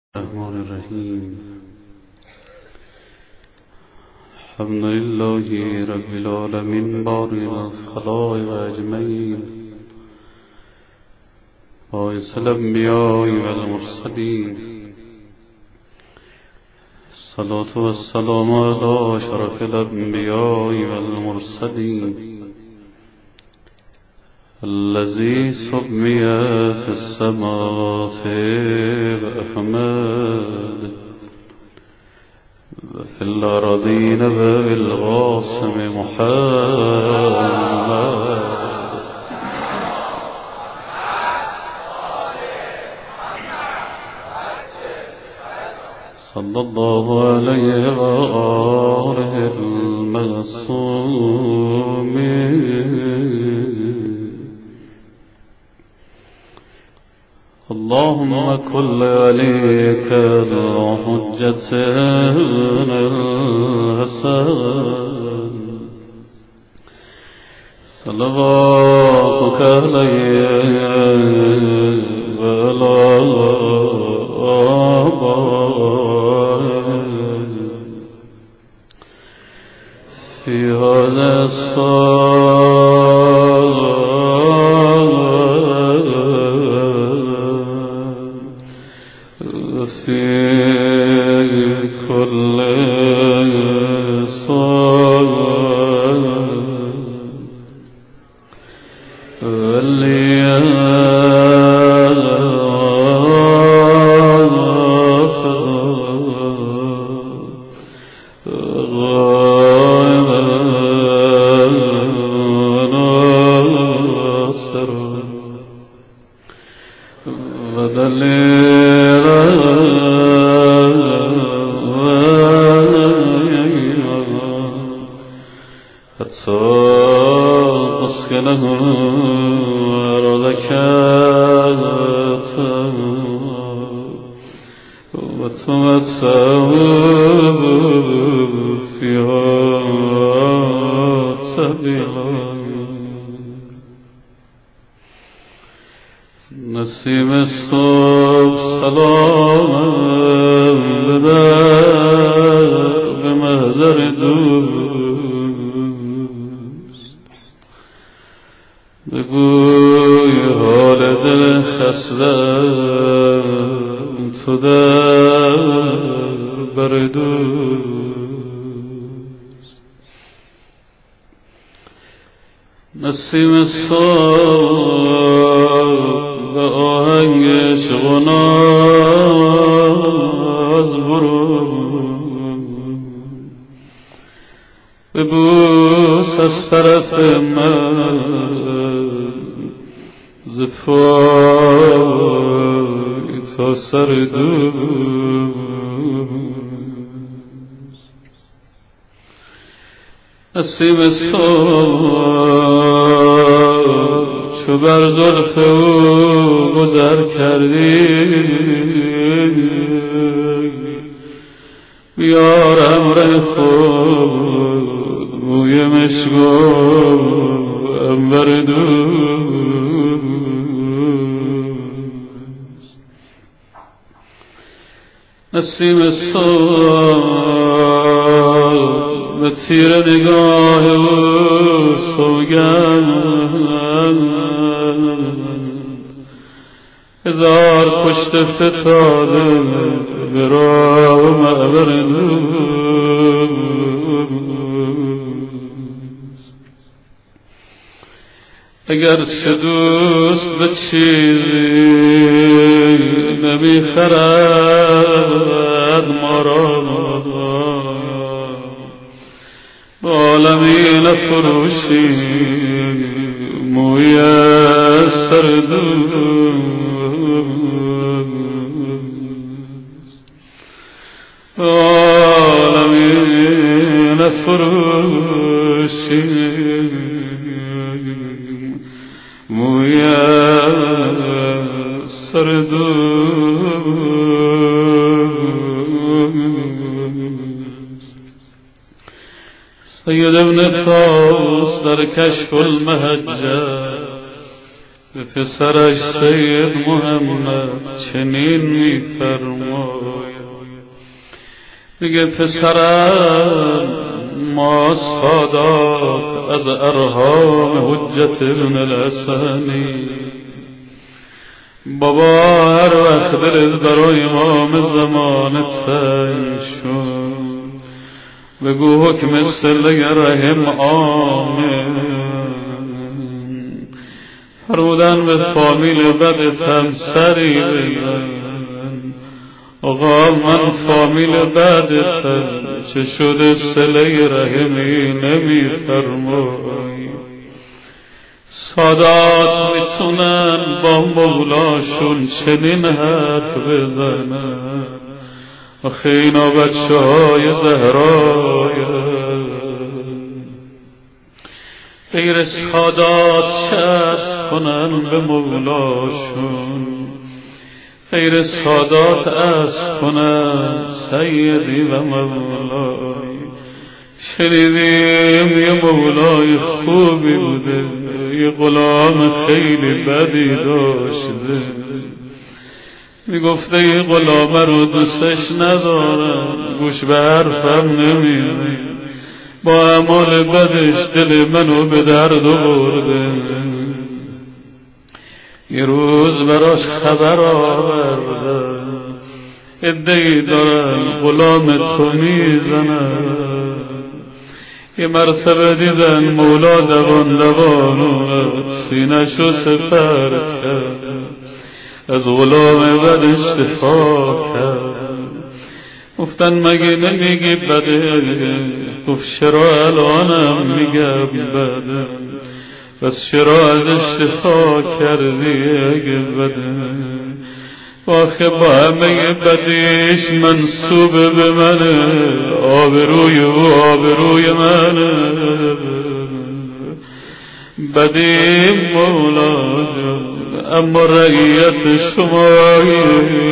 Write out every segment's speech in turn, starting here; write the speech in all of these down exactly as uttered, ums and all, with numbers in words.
الرحمن الرحیم. الحمد لله رب العالمین باری الخلائق اجمعین باعث الانبیاء والمرسلین. الصلاة والسلام علی اشرف الانبیاء والمرسلین الذي سمي في السماوات بأحمد وفي الأراضين بالقاسم محمد صلى الله عليه وآله المعصومين. اللهم كل وليك الحجة الحسن صلواتك عليه وعلى آبائه في هذا الصلاة في كل صلاة نسیم صبح سلام ببر به محضر دوست، بگوی حال دل خسته تو در بر دوست. نسیم صبح به آهنگ عشق و ناز برو، ببوس از طرف من ز پای تا سر دوست. نسیم صبح چو بر زلف او گذر کردی، بیار امر خود بوی مشک و عنبر دوست. نسیم صبح به تیر نگاه او سوگند، هزار پشت فتاده به راه و معبر دوست. اگر چه دوست به چیزی نمیخرد ما را، به عالمی نفروشی موی سر دوست، به عالمی نفروشی موی سر دوست. سید ابن طاووس در کشف المحجة به پسرش سید محمد چنین می‌فرماید: میگه پسرم ما سادات از ارهام حجت ابن الحسنی، بابا هر وقت دلت برای امام زمان تنگ شد بگو حکم سله رحم آمن. فرمودن به فامیل بدت هم سری بزن، آقا من فامیل بدتم چه شده سله رحمی نمی فرمایی. سادات میتونن با مولاشون چنین حرف بزنن، آخه اینا بچه های زهرای غیر سادات چسب کنن به مولاشون، غیر سادات اسب کنن سیدی و مولای. شنیدیم یه مولای خوبی بوده، یه غلام خیلی بدی داشته، میگفته یه غلامه رو دوستش ندارم، گوش به حرفم نمیده، با اعمال بدش دل منو به درد برده. یه روز براش خبر آوردن ادعی دارن غلام تو میزنن. یه مرتبه دیدن مولا دوان دوان اومد سینه‌شو سپر کرد، از غلام بدش دفاع کرد. گفتن مگه نمیگی بده؟ گفت چرا الانم میگم بده، بس چرا ازش دفاع کردی اگه بده؟ آخه با همه بدیش منصوب به منه، آبروی او آبروی منه. بدی مولا جان اما رعیت شمایی.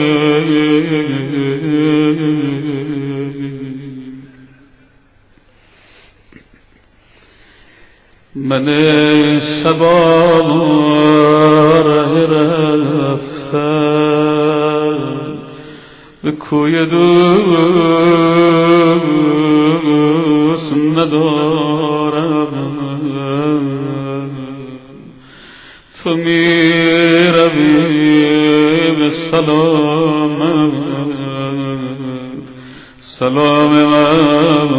من شبا ره رفتم به کوی دوست ندارم، تو می روی به سلامت، سلام من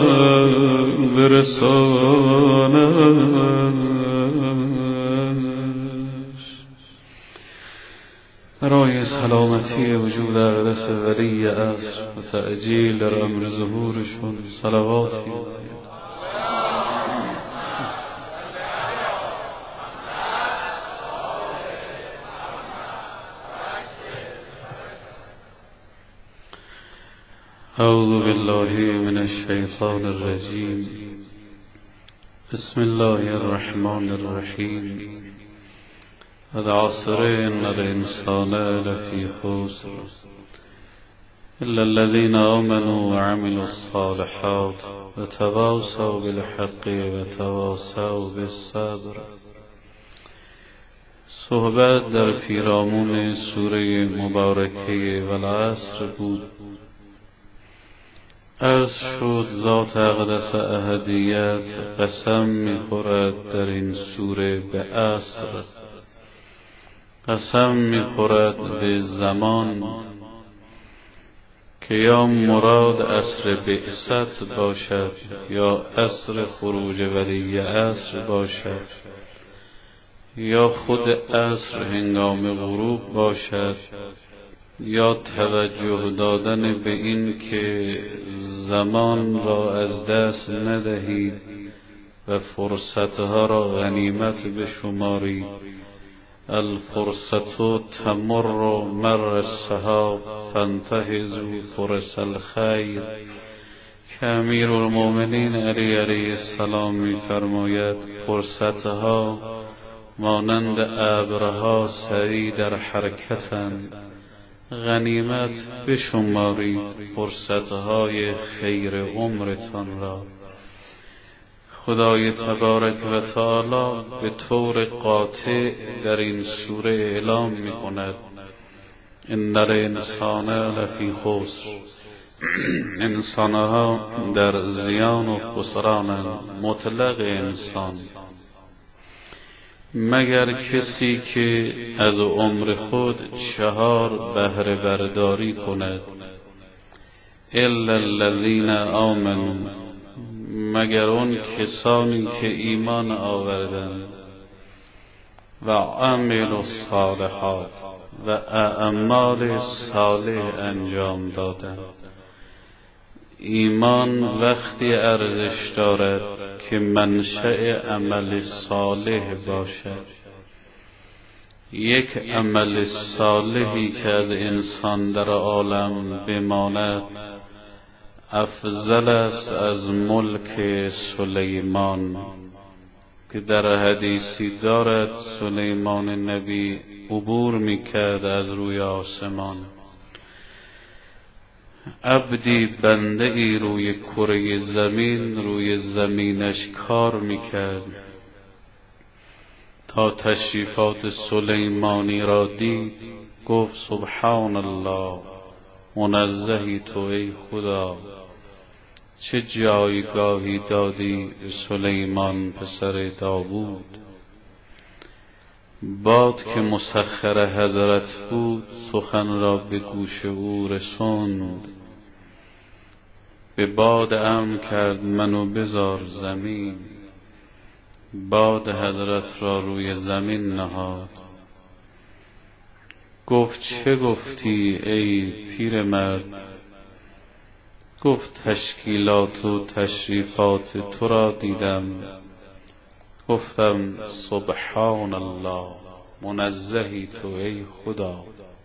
برسانش. برای سلامتی وجود اقدس ولی عصر و تعجیل در امر ظهورشون صلواتی. اعوذ بالله من الشیطان الرجیم، بسم الله الرحمن الرحیم. والعصر ان الانسان لفی خسر الا الذين آمنوا وعملوا الصالحات وتواصوا بالحق وتواصوا بالصبر. صحبت در پیرامون سوره مبارکه والعصر بود. عرض شد ذات اقدس احدیت قسم می‌خورد در این سوره به عصر، قسم می‌خورد به زمان که یا مراد عصر بعثت باشد یا عصر خروج ولی عصر باشد، یا خود عصر هنگام غروب باشد، یا توجه دادن به این که زمان را از دست ندهید و فرصتها را غنیمت بشمارید. الفرصت تمر مر السحاب فانتهزوا فرص الخیر، که امیر المؤمنین علی علیه السلام می فرماید فرصتها مانند ابرها سریع در حرکتند، غنیمت بشمارید فرصتهای خیر عمرتان را. خدای تبارک و تعالی به طور قاطع در این سوره اعلام می کند ان الانسان لفی خسر، انسانها در زیان و خسران مطلق انسان، مگر کسی که از عمر خود چهار بهره برداری کند. الا الذین آمنوا، مگر اون کسانی که ایمان آوردند، و عملوا الصالحات، و اعمال صالح انجام دادند. ایمان وقتی ارزش دارد که منشأ عمل صالح باشد. یک عمل صالحی که از انسان در عالم بماند افضل است از ملک سلیمان، که در حدیثی دارد سلیمان نبی عبور میکرد از روی آسمان. عبدی بنده ای روی کره زمین روی زمینش کار میکرد تا تشریفات سلیمانی را دید، گفت سبحان الله، منزهی تو ای خدا، چه جایگاهی دادی سلیمان پسر داوود. باد که مسخر حضرت بود سخن را به گوش او رسوند. به باد امر کرد منو بذار زمین. باد حضرت را روی زمین نهاد. گفت چه گفتی ای پیرمرد؟ گفت تشکیلات و تشریفات تو را دیدم. گفتم سبحان الله، منزهی تو ای خدا.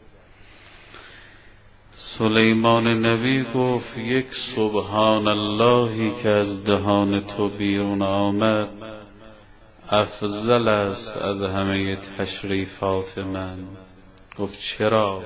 سلیمان نبی گفت یک سبحان اللهی که از دهان تو بیرون آمد افضل است از همه تشریفات من. گفت چرا؟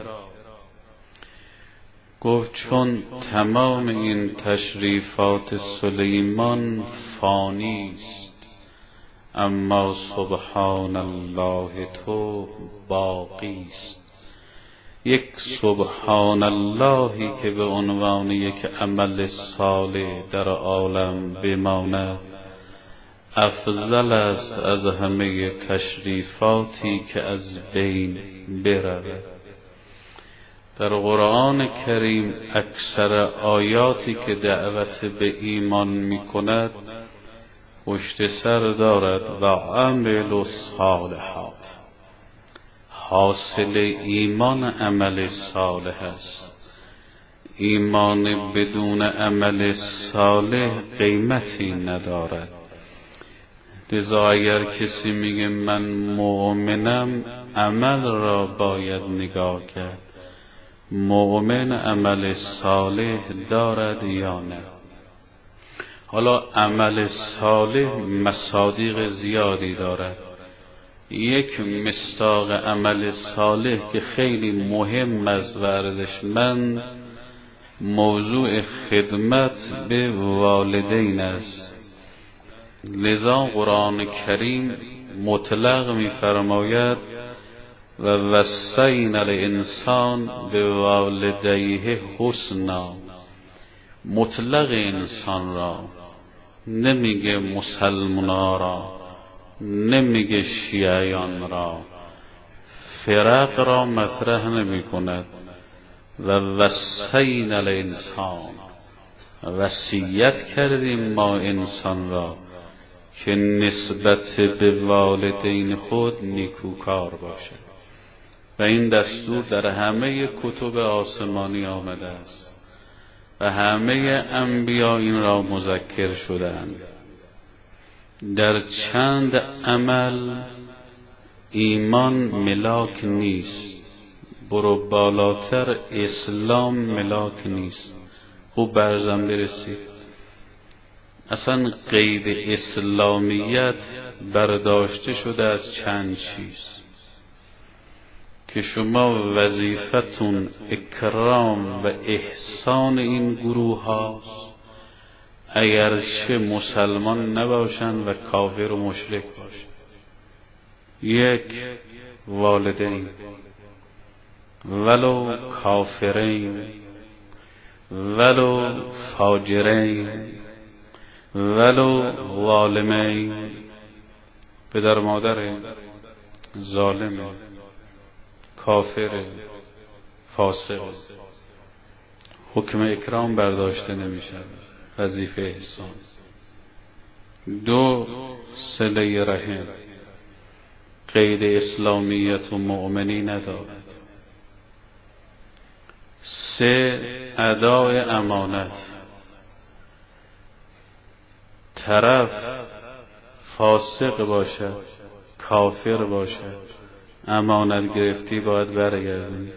گفت چون تمام این تشریفات سلیمان فانی است، اما سبحان الله تو باقی است. یک سبحان اللهی که به عنوان یک عمل صالح در عالم بماند افضل است از همه تشریفاتی که از بین برود. در قرآن کریم اکثر آیاتی که دعوت به ایمان می کند پشت سر دارد و عمل الصالحات. حاصل ایمان عمل صالح است. ایمان بدون عمل صالح قیمتی ندارد. لذا اگر کسی میگه من مؤمنم، عمل را باید نگاه کرد. مؤمن عمل صالح دارد یا نه؟ حالا عمل صالح مصادیق زیادی دارد. یک مصداق عمل صالح که خیلی مهم است و ارزشمند موضوع خدمت به والدین است. لذا قرآن کریم مطلق می‌فرماید و وصینا الانسان بوالدیه حسنا. مطلق انسان را، نمیگه مسلمانا را، نمیگه شیعیان را، فرق را مطرح نمی کند. و وصینا الانسان، وصیت کردیم ما انسان را که نسبت به والدین خود نیکوکار باشد. و این دستور در همه کتب آسمانی آمده است و همه انبیا این را مذکر شدند. در چند عمل ایمان ملاک نیست، برو بالاتر اسلام ملاک نیست. خوب برزن برسید. اصلا قید اسلامیت برداشته شده از چند چیز که شما وظیفتون اکرام و احسان این گروه هاست، اگرچه مسلمان نباشن و کافر و مشرک باشن. یک، والدین ولو کافرین، ولو فاجرین ولو ظالمین، پدر مادر ظالم، کافر، فاسق، حکم اکرام برداشته نمیشه، وظیفه احسان. دو، صله رحم، قید اسلامیت و مؤمنی ندارد. سه، ادای امانت. طرف فاسق باشد، کافر باشد، امانت گرفتی باید برگردونی.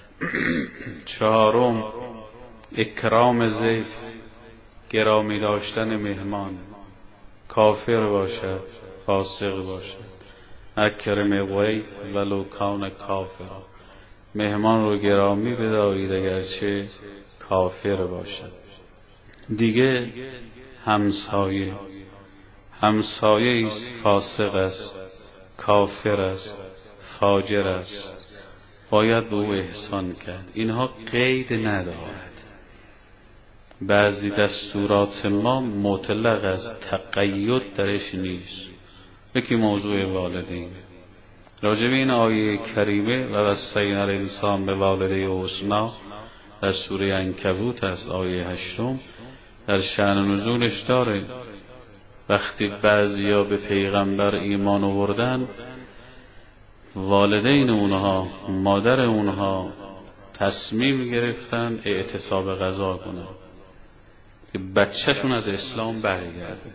چهارم، اکرام ضیف، گرامی داشتن مهمان، کافر باشد، فاسق باشد. اکرم ضیف ولو کان کافر، مهمان رو گرامی بدارید اگرچه کافر باشد. دیگه همسایه، همسایه ایست فاسق است، کافر است، فاجر است، باید به او احسان کرد. اینها قید ندارد. بعضی دستورات ما مطلق از تقید درش نیست. یکی موضوع والدین، راجب این آیه کریمه و وصینا الانسان به والده حسنا در سوره عنکبوت است، آیه هشتم، در شأن نزولش داره. وقتی بعضیا به پیغمبر ایمان آوردن، والدین اونها، مادر اونها تصمیم گرفتن اعتصاب غذا کنن که بچهشون از اسلام برگرده.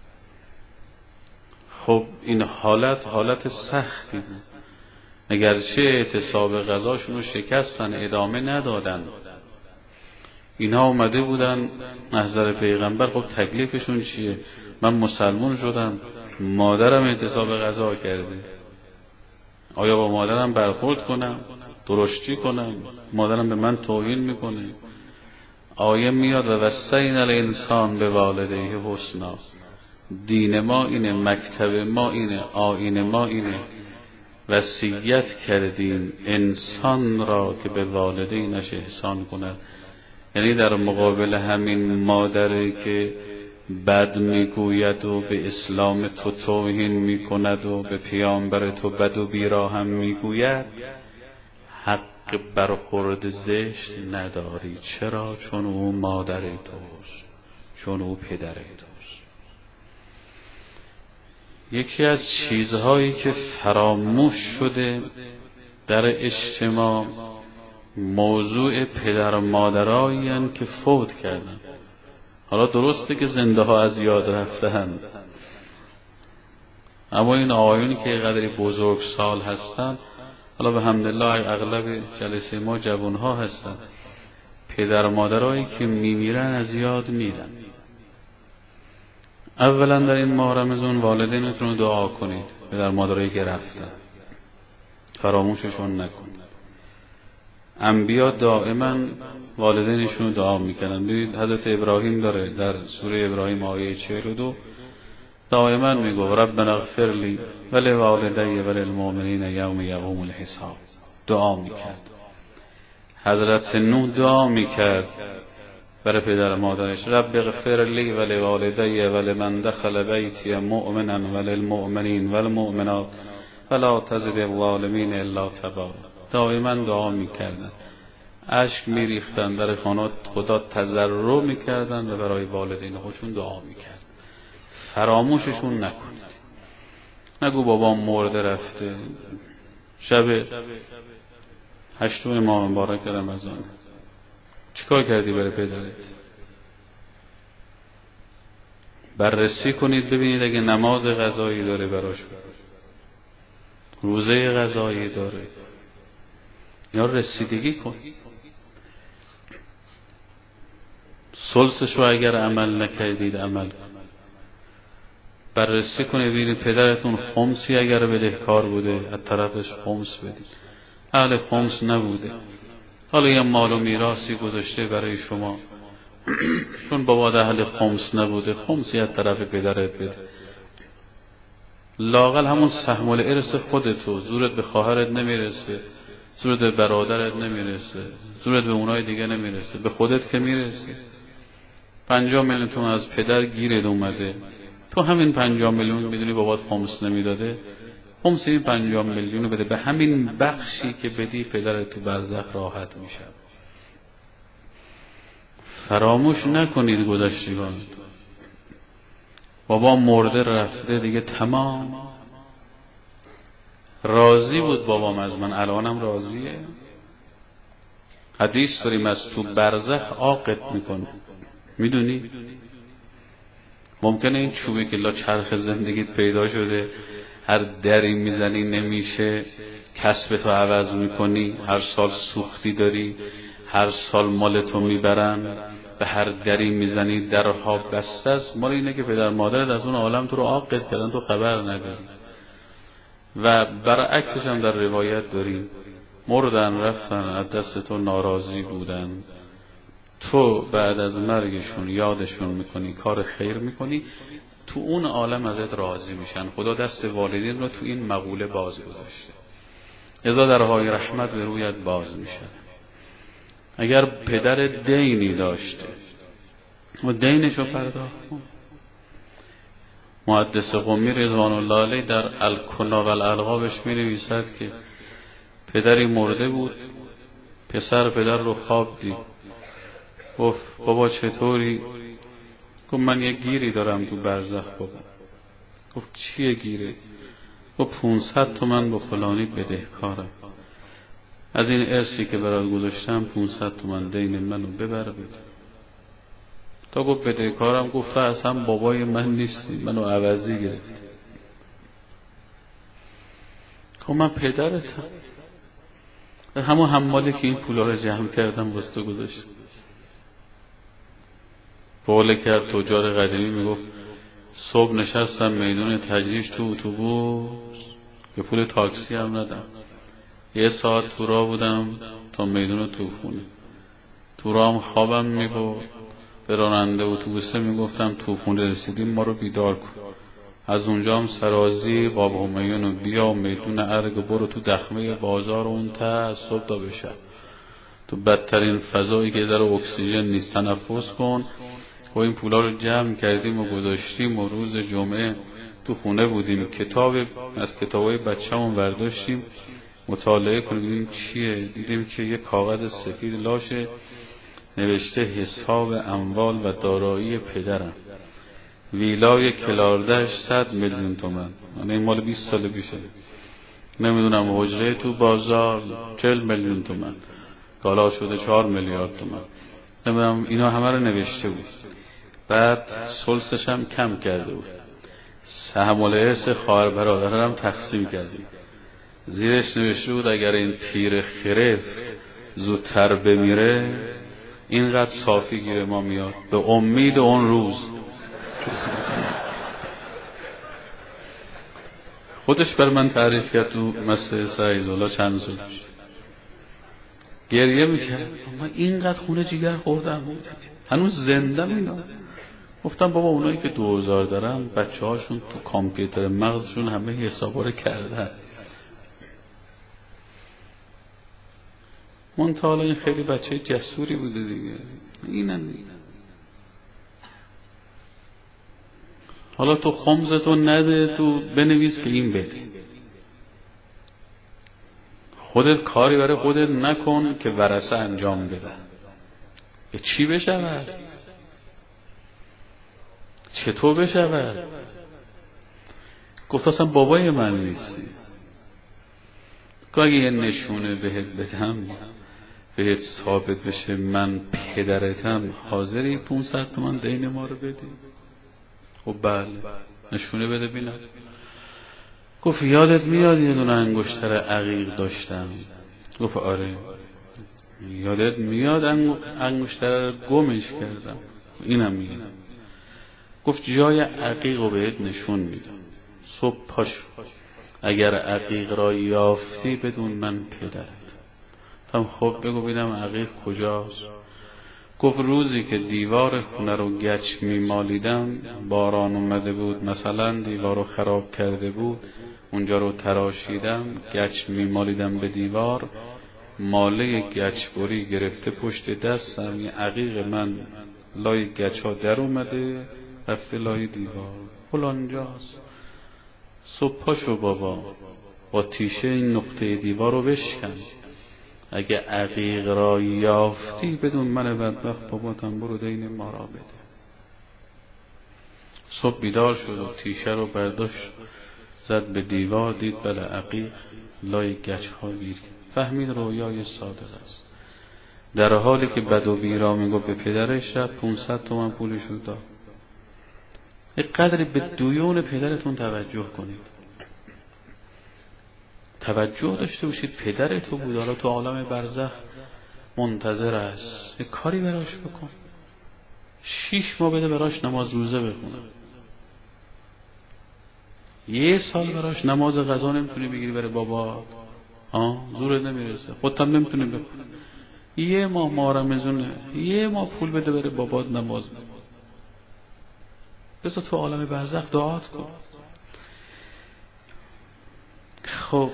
خب این حالت حالت سختی بود، اگرچه اعتصاب غذاشون رو شکستن، ادامه ندادن. اینها اومده بودن محضر پیغمبر، خب تکلیفشون چیه؟ من مسلمان شدم، مادرم اعتصاب غذا کرده، آیا با مادرم برخورد کنم، درشتی کنم؟ مادرم به من توهین میکنه. آیه میاد و وصینا الانسان به والده حسنا. دین ما اینه، مکتب ما اینه، آیین ما اینه. وصیت کردیم انسان را که به والدینش احسان کند. یعنی در مقابل همین مادری که بد میگوید و به اسلام تو توهین میکند و به پیامبر تو بد و بیراهم میگوید، حق برخورد زشت نداری. چرا؟ چون او مادر توست، چون او پدر توست. یکی از چیزهایی که فراموش شده در اجتماع موضوع پدر و مادرایی هستند که فوت کردن. حالا درسته که زنده ها از یاد رفتند، اما این آقایونی که قدری بزرگ سال هستند، حالا به حمدالله اغلب جلسه ما جوان ها هستند، پدر و مادرایی که میمیرن از یاد میرن. اولا در این ماه رمضان والدینتون رو دعا کنید، پدر مادرایی که رفتن فراموششون نکنید. انبیا دائما والدینشون رو دعا میکنن. ببینید حضرت ابراهیم داره در سوره ابراهیم آیه چهل و دو دائما میگه ربنا اغفر لی ولوالدی وللمؤمنین یوم یقوم الحساب. دعا میکرد. حضرت نوح دعا میکرد برای پدر مادرش، رب اغفر لی ولوالدی ولمن دخل بیتی مؤمنا وللمؤمنین والمؤمنات ولا تزد الظالمین الا تبارا. دائما دعا میکردن، اشک میریختن، در خانات خدا تضرع میکردن و برای والدین خودشون دعا میکردن. فراموششون نکنید. نگو بابام مرده رفته، شب هشتم ماه مبارک رمضان چیکار کردی برای پدرت؟ بررسی کنید ببینید اگه نماز قضایی داره براش، روزه قضایی داره، یا رسیدگی کن. ثلثش رو اگر عمل نکردید عمل کن. بررسی کنید ببینید پدرتون خمسی اگر بدهکار بوده از طرفش خمس بدید. اهل خمس نبوده، حالا یه مال و میراثی گذاشته برای شما، چون بابا اهل خمس نبوده خمسی از طرف پدرت بده. لااقل همون سهم الارث خودتو، زورت به خواهرت نمیرسه، زورت به برادرت نمیرسه، زورت به اونای دیگه نمیرسه، به خودت که میرسه. پنجاه میلیون تومان از پدر گیرت اومده، تو همین پنجاه میلیون میدونی بابات خمس نمیداده، خمس این پنجاه میلیون بده، به همین بخشی که بدی پدرت تو برزخ راحت میشه. فراموش نکنید گذشتگان. بابا مرده رفته دیگه، تمام. راضی بود بابام از من، الانم راضیه. حدیث داریم از تو برزخ عاقت میکنه. میدونی ممکنه این چوبی که لا چرخ زندگیت پیدا شده، هر دری میزنی نمیشه، کسب تو عوض میکنی، هر سال سوختی داری، هر سال مال تو میبرن، به هر دری میزنی درها بسته است. مال اینه که پدر مادرت از اون عالم تو رو عاقت کردن، تو خبر نداری. و برعکسش هم در روایت داریم، مردن رفتن از دست تو ناراضی بودن، تو بعد از مرگشون یادشون میکنی، کار خیر میکنی، تو اون عالم ازت راضی میشن. خدا دست والدین رو تو این مقوله باز گذاشته، ازا درهای رحمت به رویت باز میشه. اگر پدر دینی داشته و دینشو پرداخت کن. محدث قمی رضوان الله علیه در الکنا و الالقابش می نویسد که پدری مرده بود، پسر پدر رو خواب دید، گفت بابا چطوری؟ گفت من یه گیری دارم تو برزخ بابا. گفت چیه گیره؟ گفت پونصد تومن با فلانی بدهکارم، از این ارثی که برات گذاشتم پونصد تومن دین منو ببر بده. تا گفت بدهکارم، گفت اصلا بابای من نیستی، منو عوضی گرفت. خب من پدرتم، همون حمالی که این پولا رو جمع کردم واسه تو گذاشتم. بوله کرد تجار قدیمی، میگفت صبح نشستم میدون تجریش تو اتوبوس، به پول تاکسی هم ندم، یه ساعت تو راه بودم تا میدون توپخونه. تو راه هم خوابم میبرد، به راننده اتوبوسه میگفتم توپخونه رسیدیم ما رو بیدار کن. از اونجا هم سرازی باب همیون و بیا میدون ارگ، برو تو دخمه بازار اون تا صبح تا بشه، تو بدترین فضایی که در اکسیژن نیست تنفس کن. و این پولا رو جمع کردیم و گذاشتیم و روز جمعه تو خونه بودیم، کتاب از کتابای بچه‌مون برداشتیم مطالعه کنیم چیه. دیدیم که یه کاغذ سفید لاشه نوشته حساب اموال و دارایی پدرم، ویلای کلاردش صد میلیون تومن، یعنی این مال بیست سال پیشه. نمیدونم حجره تو بازار چهل میلیون تومن، کالا شده چهار میلیارد تومن. نمیدونم اینا همه رو نوشته بود. بعد سلسش هم کم کرده بود، سهم الارث خواهر برادرم تقسیم کردیم. زیرش نوشته بود اگر این پیر خرفت زودتر بمیره اینقدر صافی گیر ما میاد، به امید اون روز. خودش بر من تعریف کرد تو مسجد سعیدالله چند سال گریه میکرد، من اینقدر خونه جیگر خوردم هنوز زندم. اینا گفتم بابا اونایی که دوزار دارن بچه هاشون تو کامپیوتر مغزشون همه حسابا رو کردن. منتها حالا این خیلی بچه جسوری بوده دیگه. اینن دیگه. حالا تو خمزتو نده، تو بنویس که این بده. خودت کاری برای خودت نکن که ورثه انجام بده. به چی بشود؟ چطور بشود؟ گفت اصلا بابای من نیستی. که اگه یه نشونه بهت بدم بهت ثابت بشه من پدرتم، حاضری پونصد تومن دین ما رو بدی؟ خب بله، نشونه بده بینم. گفت یادت میاد یه دونه انگشتر عقیق داشتم؟ گفت آره. یادت میاد انگشتر گمش کردم؟ اینم میگم. گفت جای عقیق رو بهت نشون میدم، صبح پاشو، اگر عقیق را یافتی بدون من پدرت. هم خب بگو ببینم عقیق کجاست؟ گفت روزی که دیوار خونه رو گچ میمالیدم، باران اومده بود مثلا دیوار رو خراب کرده بود، اونجا رو تراشیدم، گچ میمالیدم به دیوار، ماله گچبری گرفته پشت دستم، این عقیق من لای گچ ها در اومده رفته لای دیوار، فلانجاست. صبح پاشو بابا، با تیشه این نقطه دیوار رو بشکن. اگه عقیق را یافتی بدون من بدبخت باباتم برو دین ما را بده. صبح بیدار شد و تیشه رو برداشت زد به دیوار، دید بله عقیق لای گچ ها گیر. فهمید رویای صادق است. در حالی که بد و بیرا میگفت به پدرش رفت پونصد تومن پولش رو داد. یک قدری به دویون پدرتون توجه کنید، توجه داشته باشید. پدر تو بود، حالا تو عالم برزخ منتظر است، یک کاری براش بکن. شیش ماه بده براش نماز روزه بخونه، یه سال براش نماز قضا نمیتونی بگیری برای بابا، ها زورت نمیرسه، خودت هم نمیتونی بخونی. یه ماه ماه رمضونه، یه ماه پول بده برای بابات نماز بخون. بذار تو عالم برزخ دعات کن. خب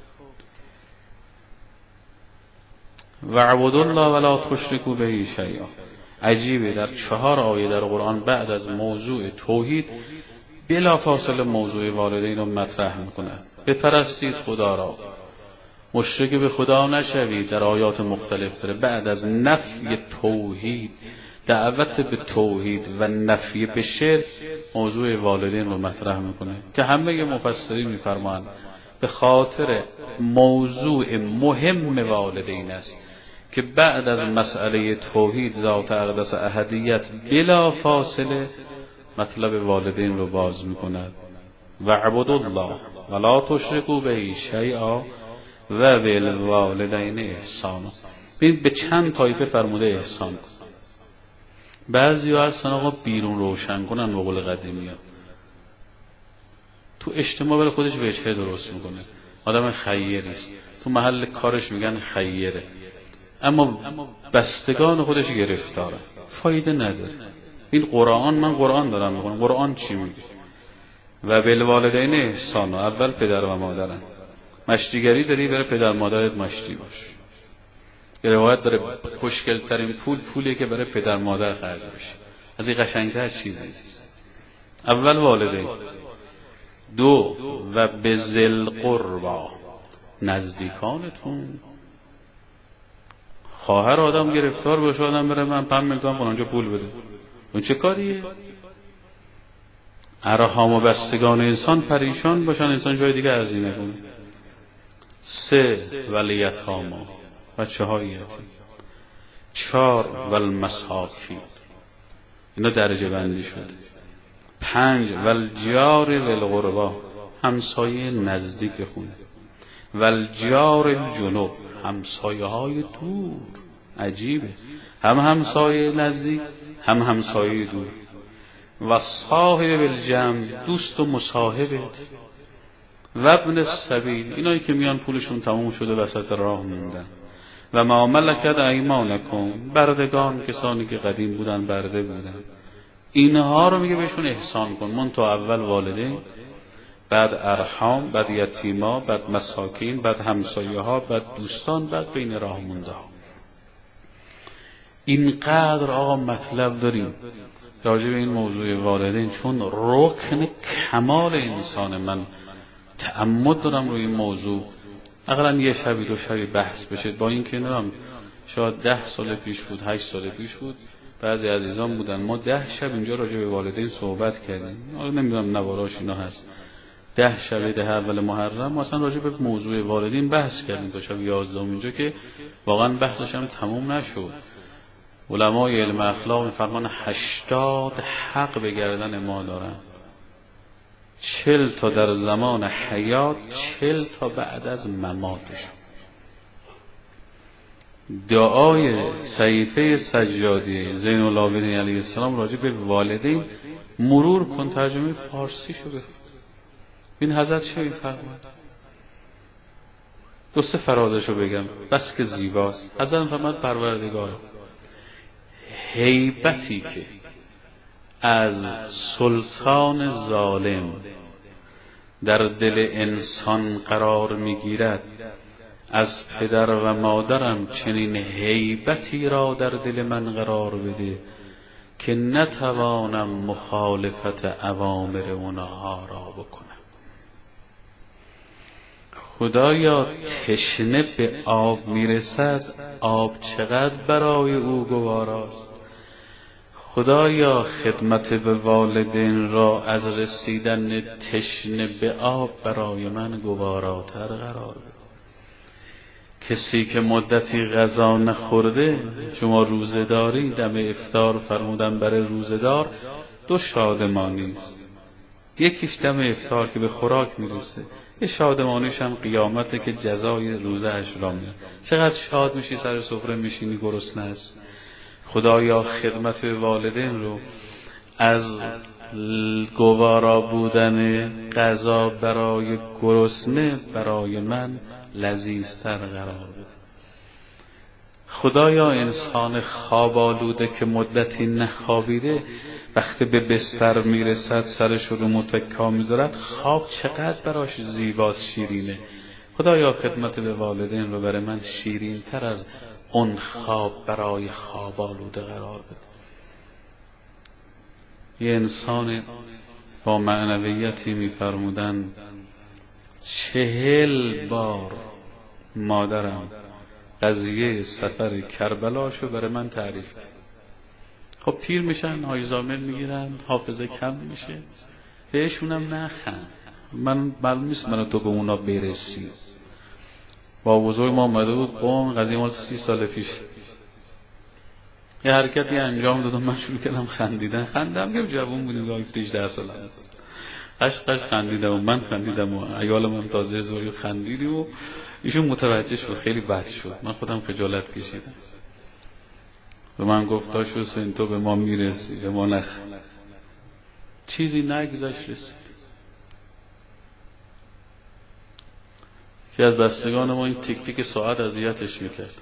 وَاعْبُدُوا الله ولا تشركوا به شیئا. عجیبه در چهار آیه در قرآن بعد از موضوع توحید بلا فاصله موضوع والدین رو مطرح میکنه. بپرستید خدا را، مشرک به خدا نشوید. در آیات مختلف داره بعد از نفی توحید، دعوت به توحید و نفی به شرک، موضوع والدین رو مطرح میکنه که همه مفسرین میفرمایند به خاطر موضوع مهم والدین است که بعد از مسئله توحید ذات اقدس احدیت بلا فاصله مطلب والدین رو باز میکند. وَاعْبُدُوا اللَّهَ وَلَا تُشْرِكُوا بِهِ شَیْئًا و بِالْوَالِدَیْنِ احسانا. ببین به چند طایفه فرموده احسان. بعضی‌ها هستن آقا بیرون روشن کنن، به قول قدیمی‌ها تو اجتماع برای خودش وجهه درست میکنه، آدم خیری است، تو محل کارش میگن خیره، اما بستگان خودش گرفتاره، فایده نداره. این قرآن، من قرآن دارم میکنم، قرآن چی میگه؟ و بالوالدین احسان. اول پدر و مادرن. مشتیگری داری برای پدر مادرت مشتی باش. یه روایت داره خوشگل ترین پول پولیه که برای پدر مادر خرج بشه. از این قشنگتر چیزی نیست. اول والدین. دو و بذل قربا، نزدیکانتون. خواهر آدم گرفتار باشه، آدم بره من پنج میلیون اونجا پول بده، اون چه کاریه؟ ارحام و بستگان انسان پریشان باشن، انسان جای دیگه هزینه کنه. سه ولیتاما، بچه های یتیم. چهار والمساکین، اینا درجه بندی شده. پنج والجار والقربا، همسایه نزدیک خونه. والجار الجنوب، همسایه های دور. عجیبه، هم همسایه نزدیک هم همسایه دور. و صاحب بالجنب، دوست و مصاحبت. و ابن السبیل، اینایی که میان پولشون تموم شده وسط راه موندن. و ما ملکت ایمانکم، بردگان، کسانی که قدیم بودن برده بودن. اینها رو میگه بهشون احسان کن. من تو اول والدین، بعد ارحام، بعد یتیما، بعد مساکین، بعد همسایه ها، بعد دوستان، بعد بین راه مونده ها. اینقدر آقا مطلب داریم راجع به این موضوع والدین، چون رکن کمال انسان. من تعمد دارم روی این موضوع اقلا یه شبی دو شبی بحث بشه، با این که نرم شاید ده سال پیش بود، هشت سال پیش بود، بعضی عزیزان بودن ما ده شب اینجا راجع به والدین صحبت کردیم. حالا نمیدونم نواراش اینا هست، ده شب ده اول محرم ما اصلا راجع به موضوع والدین بحث کردیم تا شب یازدهم اینجا که واقعا بحثش هم تموم نشد. علمای علم اخلاق میفرمان هشتاد حق به گردن ما دارن، چل تا در زمان حیات، چل تا بعد از مماتش. دعای صحیفه سجادی زین العابدین علیه السلام راجع به والدین مرور کن، ترجمه فارسی شو بخون. این حضرت چه میفرماد؟ دو سه فرازشو بگم بس که زیباست. حضرت فرماد پروردگار، هیبتی که از سلطان ظالم در دل انسان قرار میگیرد از پدر و مادرم چنین هیبتی را در دل من قرار بده که نتوانم مخالفت اوامر اونها را بکنم. خدایا تشنه به آب میرسد، آب چقدر برای او گواراست. خدایا خدمت به والدین را از رسیدن تشنه به آب برای من گواراتر قرار بده. کسی که مدتی غذا نخورده، شما روزه داری، دم افطار فرمودن برای روزه‌دار دو شادمانی است. یکیش دم افطار که به خوراک میرسه، یه شادمانیش هم قیامته که جزای روزه اش را میاد. چقدر شاد میشی سر سفره میشینی گرسنه است. خدایا خدمت به والدین رو از گوارا بودن غذا برای گرسنه برای من لذیذتر قرار بده. خدایا انسان خواب آلوده که مدتی نخوابیده وقتی به بستر میرسد سرش رو متکا میذارد، خواب چقدر براش زیباست، شیرینه. خدایا خدمت به والدین رو برای من شیرین تر از اون خواب برای خواب آلوده قرار بده. یه انسان با معنویتی میفرمودن چهل بار مادرم قضیه سفر کربلاشو برای من تعریف کرد. خب پیر میشن، آیزامل میگیرن، حافظه کم میشه، بهشونم نخند. من معلوم نیست من تو به اونا برسی. با بزرگ ما اومده بود، با اون قضیه مال سی سال پیش یه حرکتی انجام دادم، من شروع کردم خندیدن. خندم که جوون بودیم، هجده سالم، قش قش خندیدم و من خندیدم و عیالم هم تازه زوری خندیدی و ایشون متوجه شد، خیلی بد شد. من خودم خجالت کشیدم. به من گفت داش حسین تو به ما میرسی، به ما نخ. چیزی نگذشت رسید. که از بستگان ما این تیک تیک ساعت اذیتش میکرد.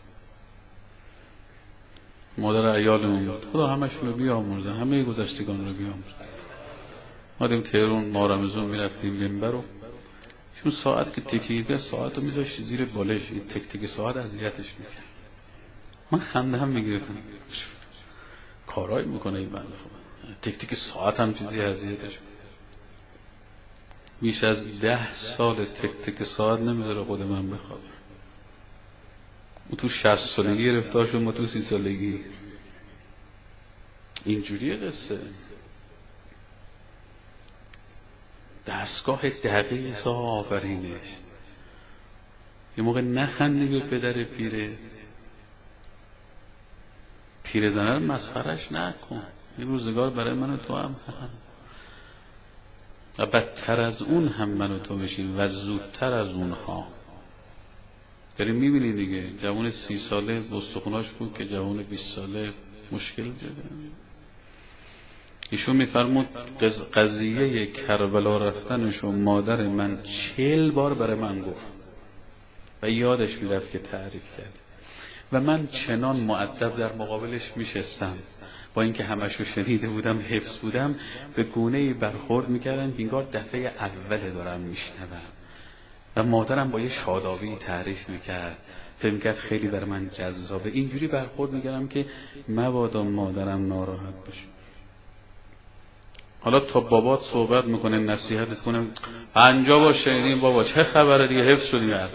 مادر عیالمون بود، خدا همشون رو بیامرزه، همه گذشتگان رو بیامرزه. ما دیم تهران ما رمضان میرفتیم منبر رو، چون ساعت که تکیه ساعت رو میذاشت زیر بالش، تک تک ساعت اذیتش میکرد. من خنده هم میگرفتم، کارایی میکنه این بنده خدا، تک تک ساعت هم چیزی اذیتش. بیش از ده سال تک تک ساعت نمیذاره خود من بخوابم. او تو شصت سالگی گرفتار شد، ما تو سی سالگی. اینجوریه قصه. دستگاه دقیق سا آفرینش. یه موقع نخندی به پدر پیره، پیره زنه رو مسخرش نکن. یه روزگار برای من و تو هم هست و بدتر از اون هم من و تو بشیم و زودتر از اونها. داریم میبینی دیگه، جوان سی ساله بستخوناش بود که جوان بیست ساله مشکل جده. ایشون میفرمود قضیه کربلا رفتنشو مادر من چهل بار برای من گفت و یادش میرفت که تعریف کرد و من چنان مؤدب در مقابلش میشستم، با اینکه همشو شنیده بودم، حفظ بودم، به گونه‌ای برخورد میکردم که انگار دفعه اوله دارم میشنوم و مادرم با یه شادابی تعریف میکرد، فکر کرد خیلی برای من جذابه. اینجوری برخورد میکردم که مبادا مادرم ناراحت بشه. حالا تا بابات صحبت میکنه نصیحتت کنه پنجا با شنیدیم بابا چه خبره دیگه، حفظ شدیم هر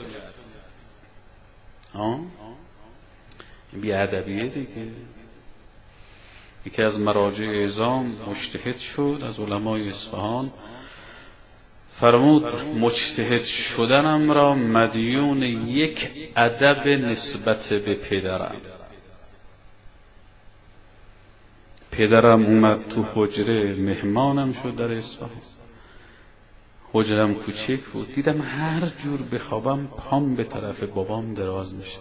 ها بی ادبیه دیگه. یکی از مراجع اعظام مجتهد شد از علمای اصفهان، فرمود مجتهد شدنم را مدیون یک ادب نسبت به پدرم. پدرم اومد تو حجره، مهمانم شد در اصفهان. حجرم کوچیک بود، دیدم هر جور بخوابم پام به طرف بابام دراز میشه.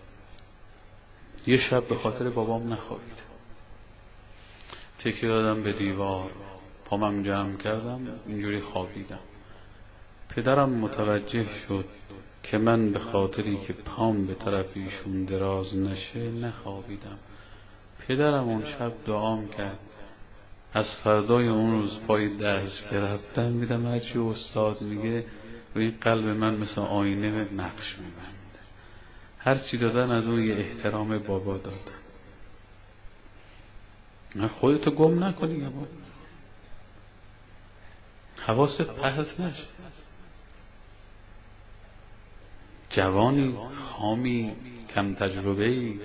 یه شب به خاطر بابام نخوابیدم، تکیه دادم به دیوار، پامم جمع کردم، اینجوری خوابیدم. پدرم متوجه شد که من به خاطری که پام به طرف ایشون دراز نشه نخوابیدم. پدرم اون شب دعام کرد. از فردای اون روز پای درس که رفتم میدم هرچی استاد میگه روی قلب من مثل آینه نقش میبنده. هر چی دادن از اون یه احترام بابا دادن. خودتو گم نکنی یا بابا، حواست پرت نشه. جوانی، خامی، کم تجربه‌ای،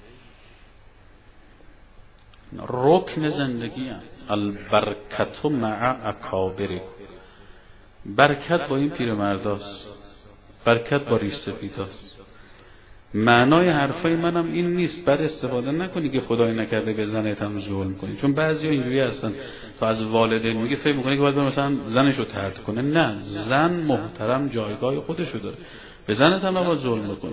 رکن زندگی هم. البرکت مع اکابر. برکت با این پیرمرداست، برکت با ریش سفیداست. معنای حرفای منم این نیست بعد استفاده نکنی که خدای نکرده به زنت هم ظلم کنی، چون بعضیا اینجوری هستن تا از والدین میگه فکر میکنه که باید مثلا زنشو طرد کنه. نه، زن محترم جایگاه خودشو داره، به زنت هم نباید ظلم بکنی.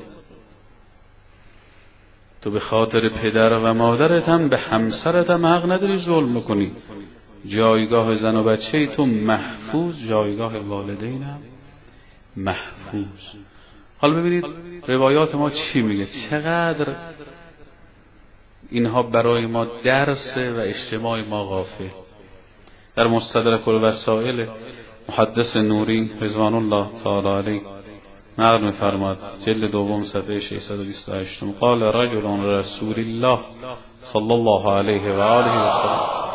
تو به خاطر پدر و مادرت هم به همسرت هم حق نداری ظلم بکنی. جایگاه زن و بچه تو محفوظ، جایگاه والدین هم محفوظ. حالا ببینید روایات ما چی میگه، چقدر اینها برای ما درس و اجتماع ما غافل. در مستدرک الوسائل محدث نوری رضوان الله تعالی علیه نقل می‌فرماد، جلد دوم صفحه ششصد و بیست و هشت، قال رجل رسول الله صلی الله علیه و آله و سلم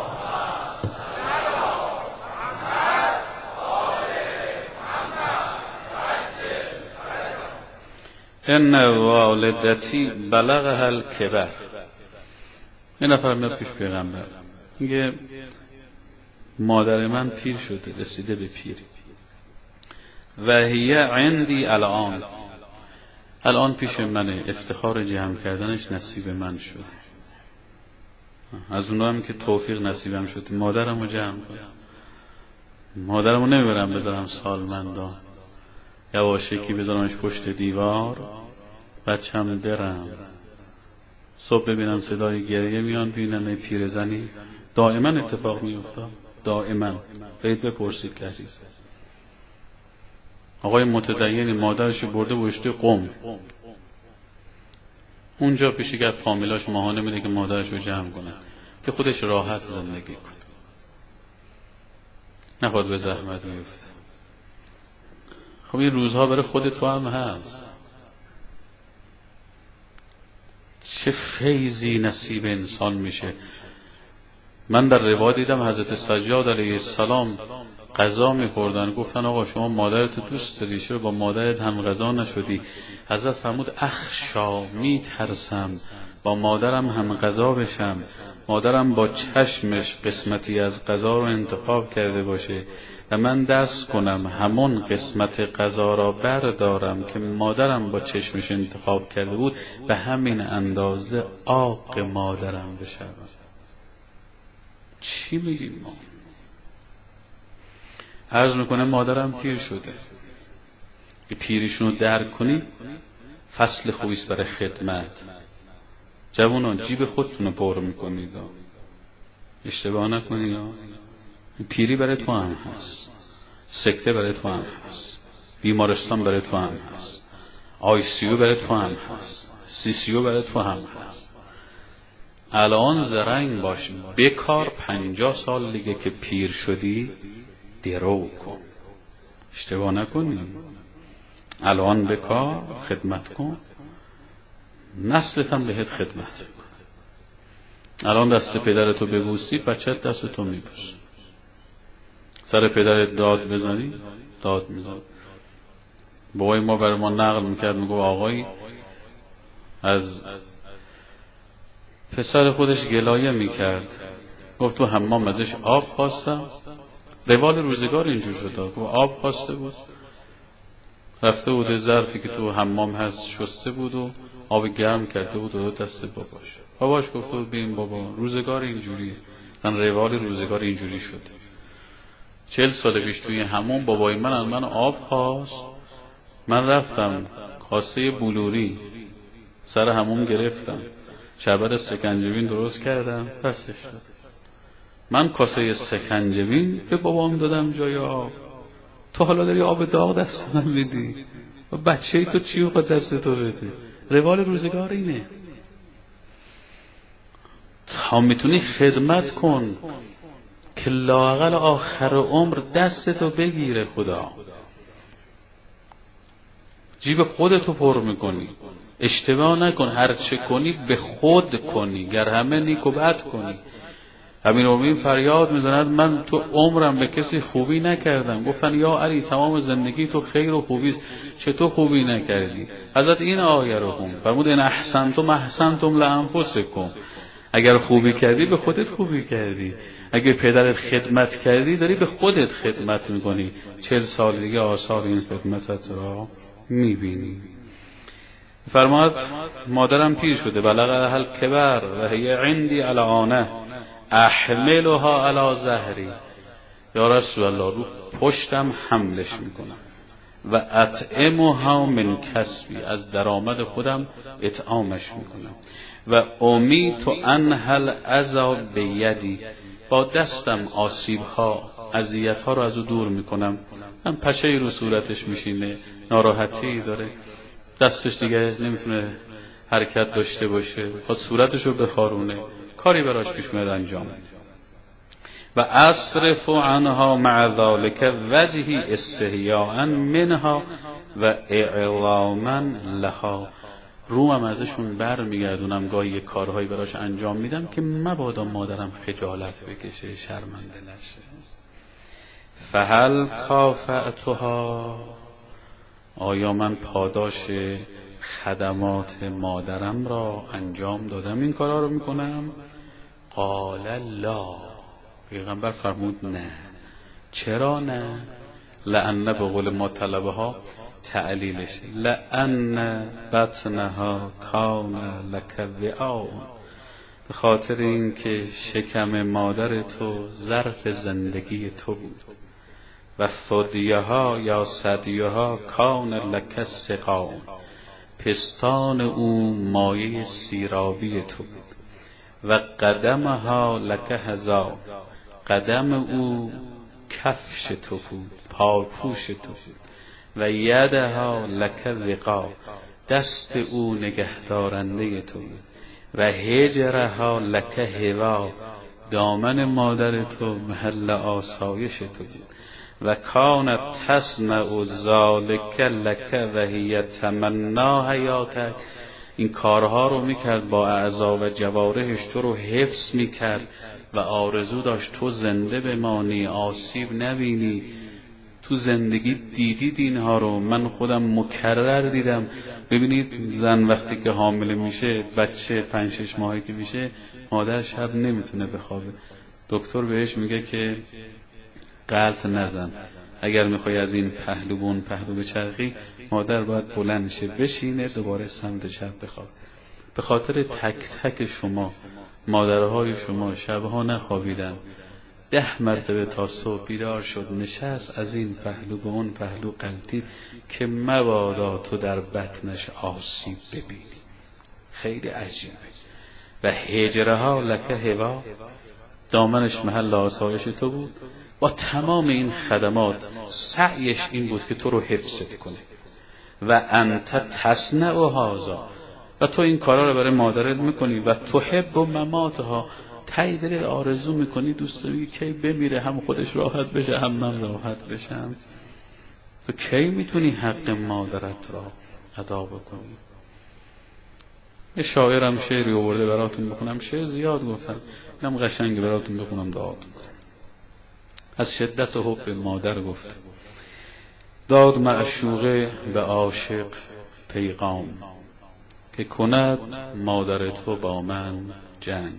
ان والدتی بلغها الکبر. این نفر میاد پیش پیغمبر میگه مادر من پیر شده، رسیده به پیری، و هی عندی الان، الان پیش منه، افتخار جمع کردنش نصیب من شد. از اونها هم که توفیق نصیبم شد مادرمو جمع کنم، مادرمو نمیبرم بذارم سالمندان یواشکی بذارمش پشت دیوار، بچم برم صبح ببینن صدای گریه میان، ببینن پیرزنی. دائما اتفاق میافتاد، دائما. برید بپرسید کهریز آقای متدین مادرشو برده وشته قم، اونجا پیش یک فامیلاش ماهانه میده که مادرشو جمع کنه که خودش راحت زندگی کنه، نخواد به زحمت میفته. خب این روزها برای خود تو هم هست. چه فیضی نصیب انسان میشه. من در روایت دیدم حضرت سجاد علیه السلام غذا میخوردن، گفتن آقا شما مادرت دوست داری، چرا با مادرت هم غذا نشدی؟ حضرت فرمود اخشا، میترسم با مادرم هم غذا بشم، مادرم با چشمش قسمتی از غذا رو انتخاب کرده باشه و من دست کنم همون قسمت غذا را بردارم که مادرم با چشمش انتخاب کرده بود، به همین اندازه عاق مادرم بشم. چی میگیم ما؟ عرض میکنه مادرم پیر شده، که پیریشونو درک کنی فصل خوبیست برای خدمت. جوانان جیب خودتونو پر میکنید، اشتباه نکنید. پیری برای تو هم هست، سکته برای تو هم هست، بیمارستان برای تو هم هست، آی سی او برای تو هم هست، سی سی او برای تو هم هست. الان زرنگ باش، بکار پنجاه سال دیگه که پیر شدی درو کن، اشتباه نکنی. الان بکار، خدمت کن، نسلت هم بهت خدمت کن. الان دست پدرتو ببوسی، بچت دست تو میبوس. سر پدرت داد بزنی، داد میزن. بابای ما برای ما نقل میکرد، میگو آقایی از پسر خودش گلایه میکرد، گفت تو حمام ازش آب خواستم، روال روزگار اینجور شده، گفت آب خواسته بود، رفته بود ظرفی که تو حمام هست شسته بود و آب گرم کرده بود و دست باباش. باباش گفته بود ببین بابا روزگار اینجوریه، من روال روزگار اینجوری شده. چهل سال پیش توی حمام بابای من از من آب خواست، من رفتم کاسه بلوری سر حمام گرفتم، شربت سکنجبین درست کردم پسش دادم. من کاسه سکنجبین به بابام دادم جای آب، تو حالا داری آب داغ دست من بدی؟ و بچه ای تو چی خود دست تو بده؟ روال روزگار اینه. تا میتونی خدمت کن که لااقل آخر عمر دستتو بگیره خدا. جیب خودتو پر میکنی، اشتباه نکن، هر چه کنی به خود کنی، گر همه نیک و بد کنی. امیرالمومنین فریاد میزند من تو عمرم به کسی خوبی نکردم. گفتن یا علی تمام زندگی تو خیر و خوبی است، چطور خوبی نکردی؟ حضرت این آیه رو خون فرمود ان احسنتم احسنتم لانفسکم، اگر خوبی کردی به خودت خوبی کردی، اگر پدرت خدمت کردی داری به خودت خدمت میکنی، چهل سال دیگه آثار این خدمتت را میبینی. فرماد مادرم پیر شده، بلغ الکبر و هی عندی العانه احملها علی ظهری، یا رسول الله رو پشتم حملش میکنم و اطعمها من کسبی، از درآمد خودم اطعامش میکنم و امیت انهل اذی بیدی، با دستم آسیب ها اذیت ها رو از او دور میکنم. من پشه رو صورتش میشینه، ناراحتی داره، دستش دیگه نمیتونه حرکت داشته باشه، خود صورتش رو بخارونه، کاری براش پیش میاد انجام میده. و اصرف عنها مع ذلك وجهی استحیاء منها و اعلاما لها، رومم ازشون بر میگردونم، گاهی یه کارهایی براش انجام میدم که مبادا مادرم خجالت بکشه، شرمنده نشه. فهل کافأتها، آیا من پاداش خدمات مادرم را انجام دادم، این کارا رو میکنم؟ قال لا، پیغمبر فرمود نه. چرا نه؟ لأن به قول ما طلبه ها تعلیلش، لأن بطنها کان لک وعاء، به خاطر اینکه شکم مادر تو ظرف زندگی تو بود، و ثدیه ها یا ثدیه ها کان لک سقا، پستان او مایه سیرابی تو بود، و قدمها لک حذا، قدم او کفش تو بود، پاپوش تو بود، و یدها لک وقا، دست او نگهدارنده تو بود، و هجرها لک هوا، دامن مادر تو محل آسایش تو بود، و کانت تصنع ذلک لک و هی تمنا حیاتک، این کارها رو میکرد با اعضا و جوارحش، تو رو حفظ میکرد و آرزو داشت تو زنده بمانی، آسیب نبینی. تو زندگی دیدید اینها رو، من خودم مکرر دیدم. ببینید زن وقتی که حامله میشه، بچه پنج شش ماهه که میشه، مادر شب نمیتونه بخوابه، دکتر بهش میگه که غلط نزن، اگر میخوای از این پهلو به اون پهلو بچرخی، مادر باید بلند شه بشینه دوباره سمت شب بخواب. به خاطر تک تک شما مادرهای شما شبها نخوابیدن، ده مرتبه تا صبح بیدار شد، نشست از این پهلو به اون پهلو غلطید که مبادا تو در بطنش آسیب ببینی. خیلی عجیبه. و هجرها لک هوا، دامنش محل آسایش تو بود، با تمام این خدمات سعیش این بود که تو رو حفظت کنه. و انت تصنع هذا، و تو این کارا رو برای مادرت میکنی، و تحب مماتها، ته دلت آرزو میکنی، دوست داری کی بمیره، هم خودش راحت بشه هم من راحت بشم. تو کی میتونی حق مادرت را ادا بکنی؟ یه شاعرم شعری آورده براتون بخونم، شعر زیاد گفتم، اینم قشنگ براتون بخونم دعا کنم. از شدت حب مادر گفت: داد معشوقه به عاشق پیغام، که کند مادر تو با من جنگ.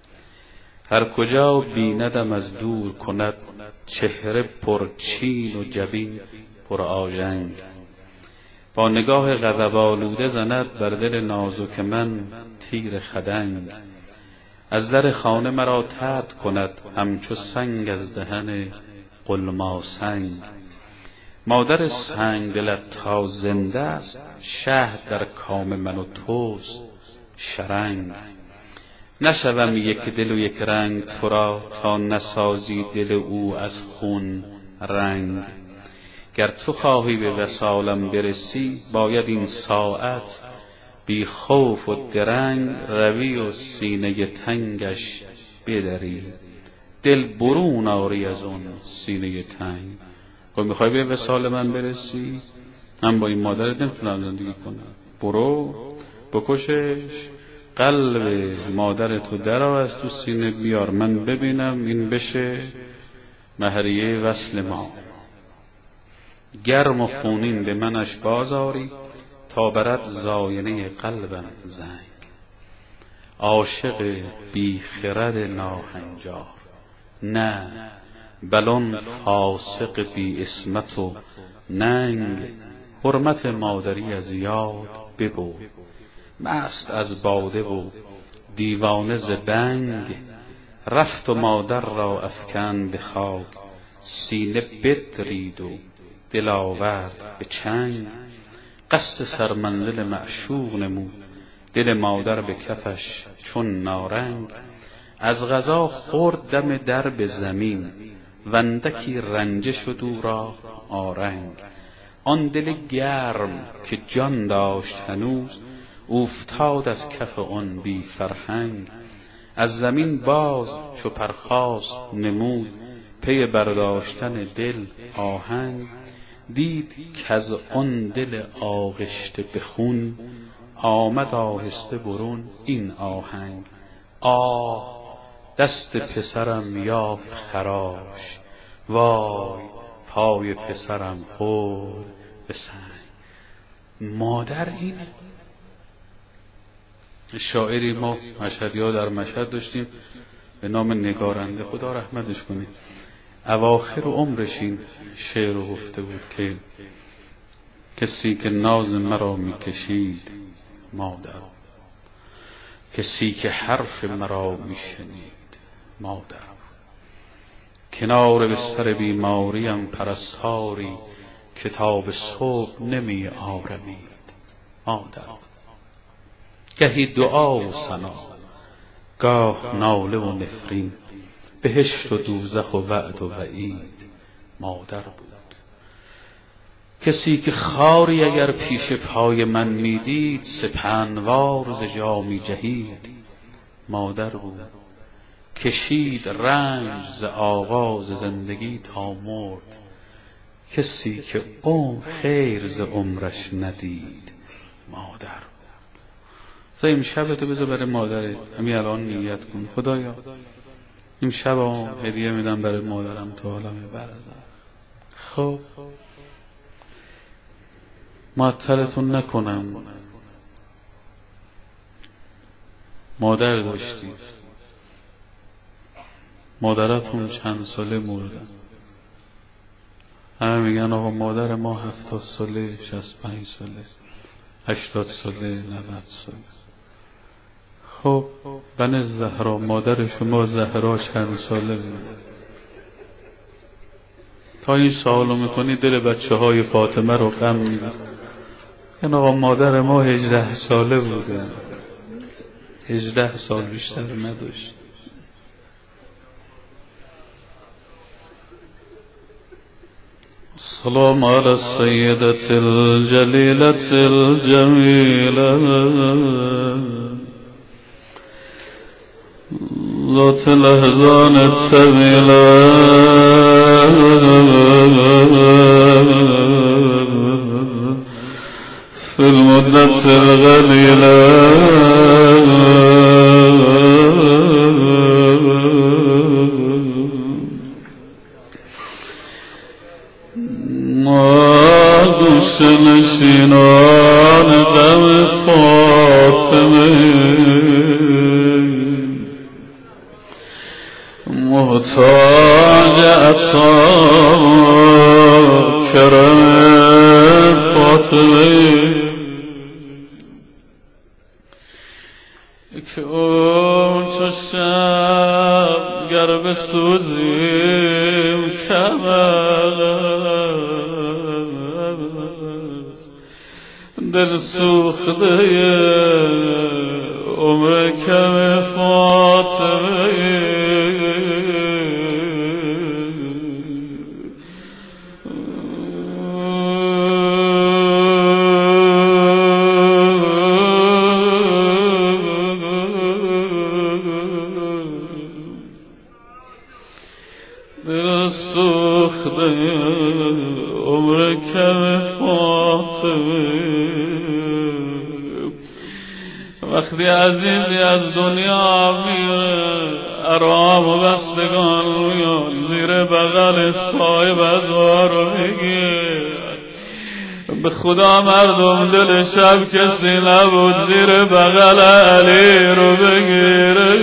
هر کجا بیندم از دور کند، چهره پر چین و جبین پر آژنگ. با نگاه غضب آلوده زند بر دل نازک من تیر خدنگ. از در خانه مرا طرد کند همچو سنگ از دهن قلماسنگ. مادر سنگ دلت تا زنده است، شهد در کام من و توست شرنگ. نشوم یک دل و یک رنگ تو را، تا نسازی دل او از خون رنگ. گر تو خواهی به وصالم برسی، باید این ساعت بی خوف و درنگ روی و سینه تنگش بدری. دل برون آری از اون سینه تنگ. خب میخوای به وصال من برسی، من با این مادرت نمیتونم زندگی کنم، برو بکشش، قلب مادر تو درآ از تو سینه بیار من ببینم، این بشه مهریه وصل ما. گرم و خونین به منش بازاری، تا برد زاینه قلبم زنگ. عاشق بی خرد ناهنجار، نه بلون فاسق بی اسمت و ننگ. حرمت مادری از یاد ببر، مست از باده و دیوانه ز بنگ. رفت و مادر را افکند به خاک، سینه بدرید و دل آورد به چنگ. قصد سرمنزل معشوق نمود، دل مادر به کفش چون نارنگ. از قضا خورد دم در به زمین، وندکی رنجه شد او را آرنگ. آن دل گرم که جان داشت هنوز، اوفتاد از کف آن بی فرهنگ. از زمین باز چو پرخاست نمود، پی برداشتن دل آهنگ. دید کز آن دل آغشته به خون، آمد آهسته برون این آهنگ. آه دست پسرم یافت خراش، وای پای پسرم خورد به سنگ. مادر اینه. شاعری ما مشهدی‌ها در مشهد داشتیم به نام نگارنده، خدا رحمتش کنه. اواخر عمرش این شعر رو گفته بود که کسی که ناز مرا میکشید مادر، کسی که حرف مرا میشنید مادر. کنار بستر بیماریم پرستاری، کتاب صبح نمی آرمید مادر. گهی دعا و ثنا، گاه ناله و نفرین، بهشت و دوزخ و وعد و وعید مادر بود. کسی که خاری اگر پیش پای من میدید، سپهنوار ز جا می جهید مادر بود. کشید رنج ز آغاز زندگی تا مرد، کسی که عمر خیر ز عمرش ندید مادر. تو این شب تو بذار برای مادرت، همین الان نیت کن خدایا این شب هم هدیه میدم برای مادرم تو عالم برزخ. خب معطلتون نکنم، مادر داشتی، مادراتون چند ساله مردن. همه میگن آقا مادر ما هفتاد ساله، شصت پنج ساله، هشتاد ساله، نود ساله. خب بن زهرا مادر شما زهرا چند ساله بود؟ تا این سوالو میکنی دل بچه های فاطمه رو غم میدن. این آقا مادر ما هجده ساله بوده، هجده سال بیشتر نداشت. السلام على السيدة الجليلة الجميلة ذات الأحزان الثميلة في المدة الغليلة ما دوش نشینان غم فاطمه محتاج عطا کرم فاطمه که اون چو شب گر بسوزیم کم است دل سوخته عمر کم فاطمه دل سوخته عمر کم فاطمه وقتی عزیزی از دنیا میره ارام و بستگان رویان زیر بغل صاحب ازوار رو میگه به خدا مردم دل شب کسی نبود زیر بغل علی رو بگیره.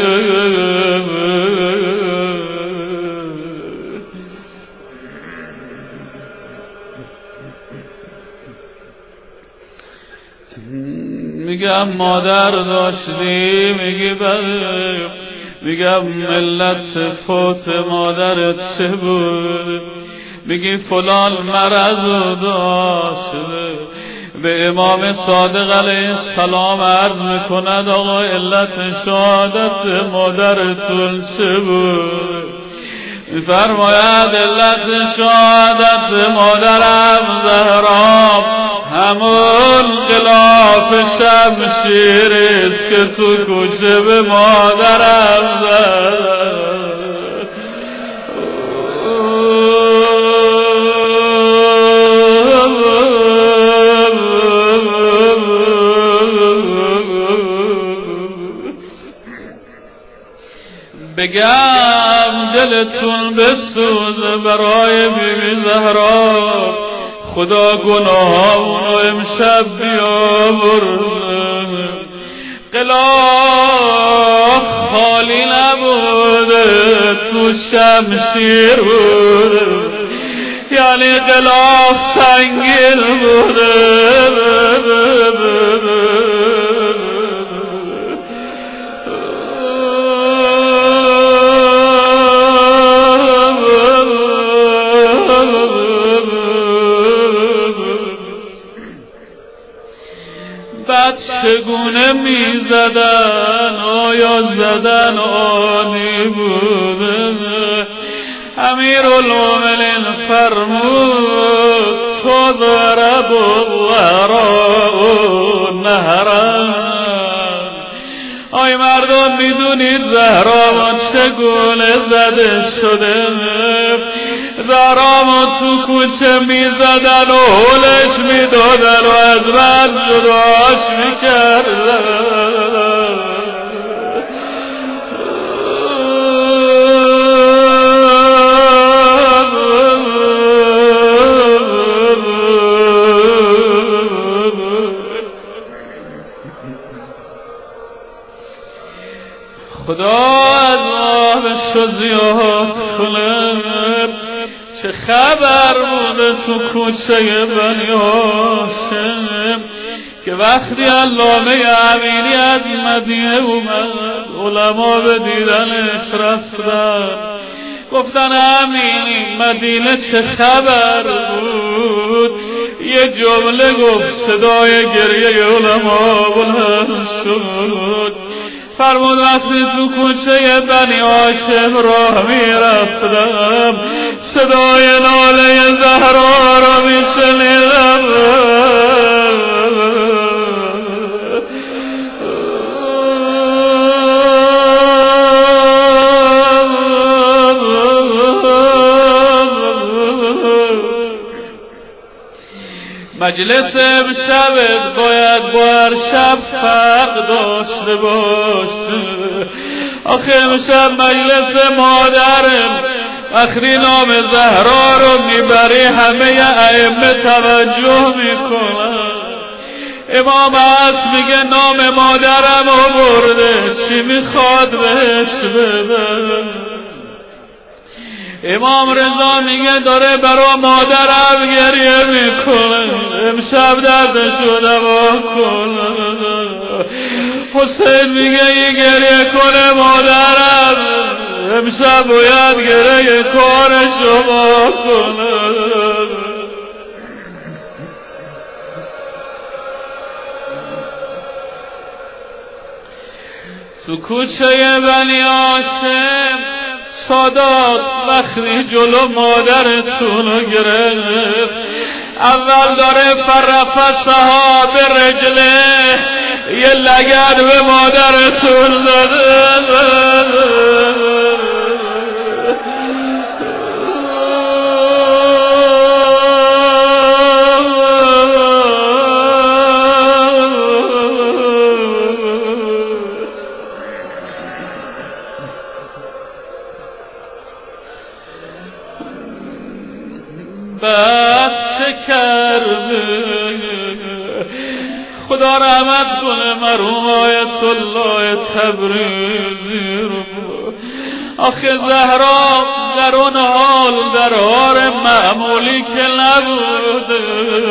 میگم مادر داشتی؟ میگی بله. میگم ملت فوت مادرت چه بود؟ میگی فلان مرض داشته. به امام صادق علیه السلام عرض میکند آقا علت شهادت مادرتون چه بود؟ میفرماید علت شهادت مادرم زهرا همون غلاف شمشیریست که تو کوچه به مادرم زد. بگم دلتون بسوزه برای بیبی زهرا، خدا گناهامونو امشب بیامرزه. غلاف خالی نبوده تو شمشیر بوده، یعنی غلاف سنگین بوده. بعد چگونه می زدن؟ آیا زدن آنی بوده؟ امیرالمومنین فرمود تو ضرب الوراء نهرا. آی مردم میدونید زهرا چگونه زده شده؟ زهرامو تو کوچه میزدن و هولش میدادن و از من جداش میکردن. خدا از آبشو زیاد کنه. چه خبر بوده تو کوچه بنی هاشم که وقتی علامه امینی از مدینه اومد علما به دیدنش رفتن، گفتن امینی مدینه چه خبر بود؟ یه جمله گفت صدای گریه علما بلند شد. فرمود وقتی تو کوچه بنی هاشم راه می رفتم صدای ناله زهرا را می شنیدم. مجلس امشبت باید با هر شب فرق داشته باشه. آخه امشب مجلس مادرم وقتی نام زهرا رو میبری همه ائمه توجه میکنن. امام عصر میگه نام مادرم رو برده چی میخواد بهش بده؟ امام رضا میگه داره برا مادرم گریه میکنه امشب دردشو دوا کنه. حسین میگه ای گریه کنه مادرم امشب باید گریه کارشو با کنه. تو کوچه بنی هاشم سادات وقتی جلو مادرتونو گرفت اول داره فرفسها به رجله یه لگد به مادرتون زده. بعد شکرده خدا رحمت کنه مرحوم آیت الله تبریزی رو. آخه زهرا در اون حال در حال معمولی که نبوده،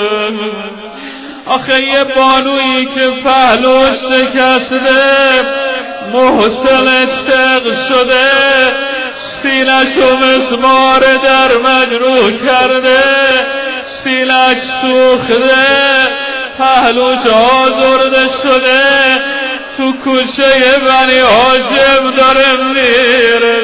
آخه یه بانویی که پهلوش شکسته محسن چق شده، سینه‌شو مسمار در مجروح کرده، سینه‌ش سوخته، پهلوش آزرده شده، تو کوچه بنی هاشم داره میره.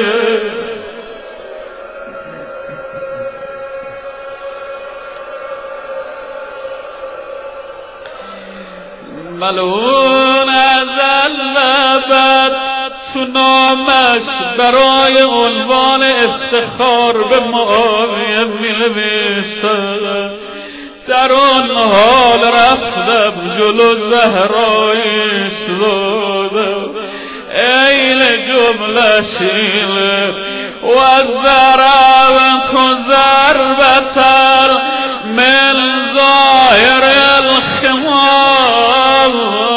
ملعون از الابد تو نامش برای عنوان افتخار به معاویه می‌نویسد در آن حال رفتم جلو زهرا ایستادم عین جمله شیله و ضربت ضربة من ظاهر الخمار.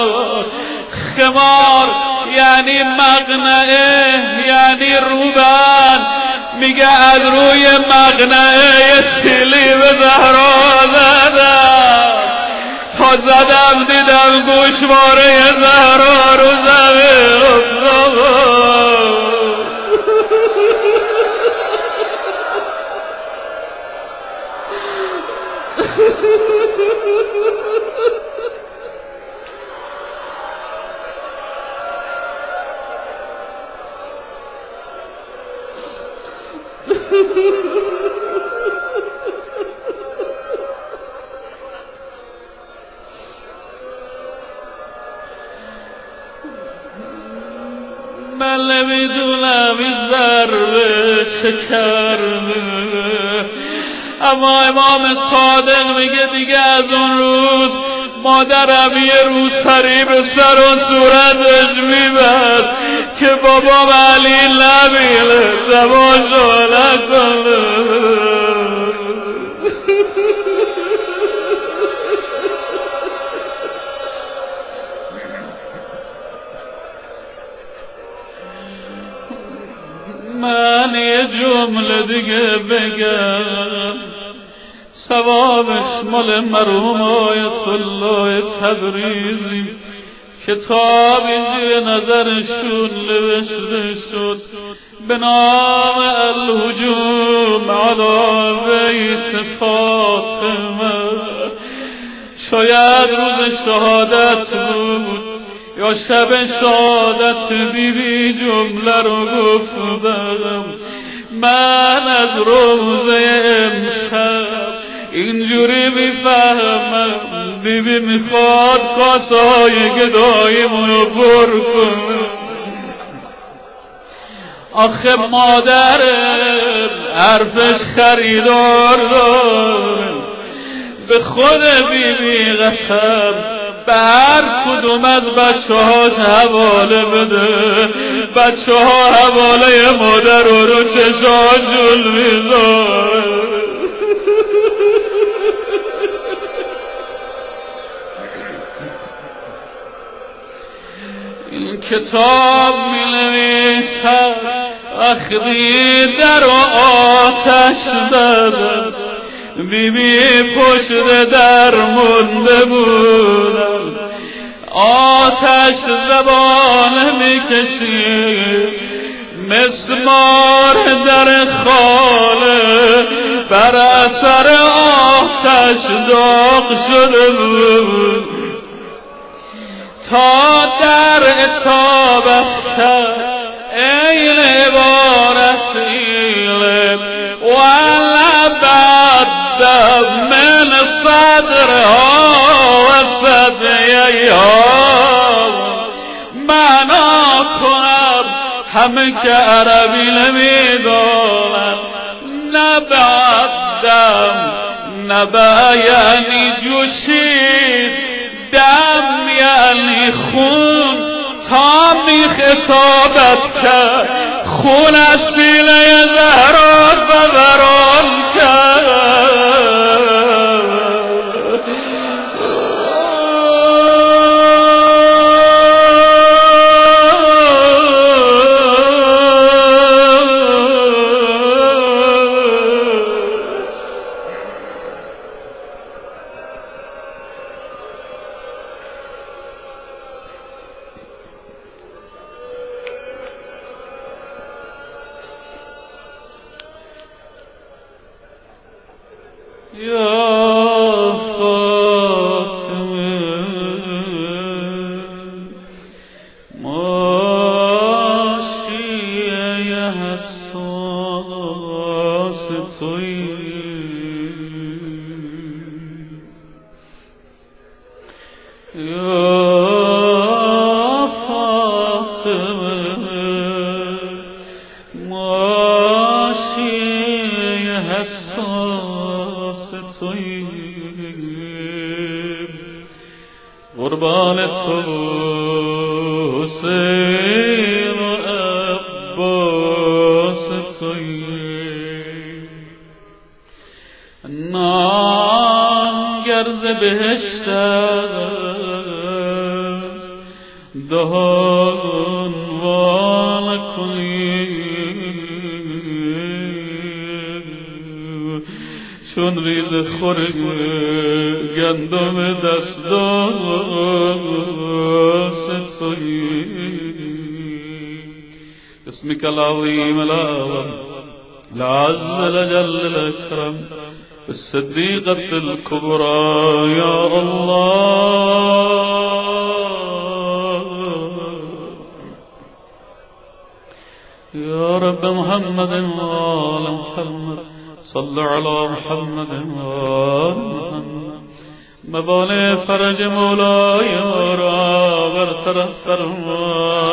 خمار یعنی مقنعه، یعنی روبن. میگه از روی مقنعه سیلی به زهرا زدم، تا زدم دیدم گوشواره زهرا رو زمین افتاد. من نمیدونم این ضربه چه کرده، اما امام صادق میگه دیگه از اون روز مادرم یه روسری به سر و صورتش میبست که بابام علی نبیله زباشو نکنه. من یه جمله دیگه بگم، ثوابش مال مرحوم آیت الله تبریزی. کتابی زیر نظرشون نوشته شد به نام الهجوم علی بیت فاطمه. شاید روز شهادت بود یا شب شهادت بی بی جمله رو گفتم. من از روزه امشب اینجوری میفهمم بی بی میخواد کاسای گداییمونو پر کنه. آخه مادرم حرفش خریدار داره، به خود بی بی قسم به هر کدوم از بچه هاش حواله بده، بچه ها حواله مادر رو رو چشاشون میذاره. این کتاب می نویسد وقتی در آتش دادم بی بی پشت در مونده بودم، آتش زبان میکشید، مسمار در خاله بر اثر آتش داغ شده بود، تا در اصابت کرد این عبارت ایله ولبد من صدرها و صدیها. معنا کنم همه که عربی نمیدانم، نبعدم نبع یعنی جوشید، دم یعنی خون، تا میخ اصابت کرد خون از سینه زهرا فوران کرد. یا فاطمه ما شیعه حساس تویی یا فاطمه ما شیعه حساس تویی قربان تو حسین و عباس تویی نام گرز بهشت است دهان وال کنی چون ریز خور گندم دست دست تویی اسمك العظيم الأعظم العز الأجل الأكرم الصديقة الكبرى يا الله يا رب محمد وآل محمد صل على محمد وآل محمد مبالغ فرج مولاي را برطرف فرما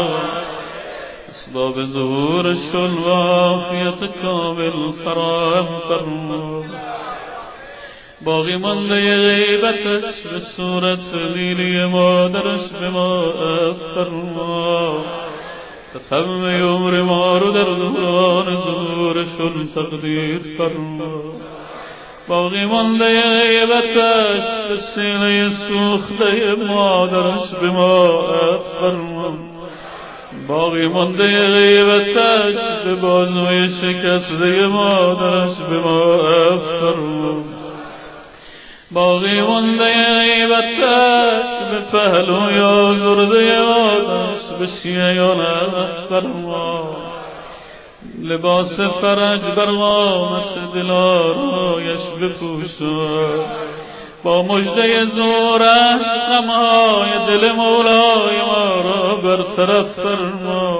اسباب ظهور الشل وعافية كامل فراهم فرما باقی مانده غیبتش به صورت لیلی مادرش به ما فرما تتم عمر ما رو در دوران ظهورشون تقدیر فرما باقی مانده غیبتش به سینه سوخته مادرش به ما فرما باقی مانده غیبتش به بازوی شکسته مادرش به ما فرما باقی مانده غیبتش به پهلوی آزرده مادرش به شیعیان فرما لباس فرج بر قامت دلارایش بپوشان با مژده زورش غمهای دل مولای ما را برطرف فرما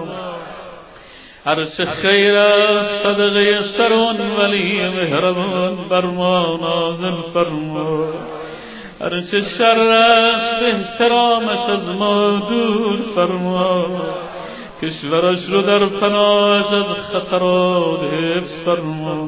عرش خیر از صدقه سرون ولی مهربان بر ما نازل فرما هرچه شر است احترامش از ما دور فرما کشورش رو در پناهش از خطرات حفظ فرما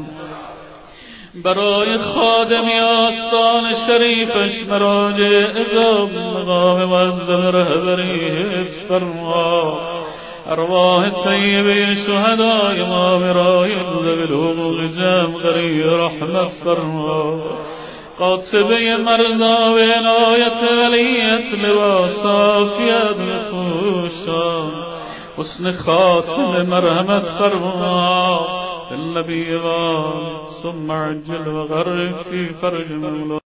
برای خادمی آستان شریفش مراجع عظام مقام معظم رهبری حفظ فرما ارواح طیبه شهدای ما برای ذوی الحقوق جمع رحمت فرما قاطبه مرضا به عنایت ولیت لباس عافیت بپوشان حسن خاتم مرحمت فرما النبی وآل ثم عجل وغرق في فرج مولا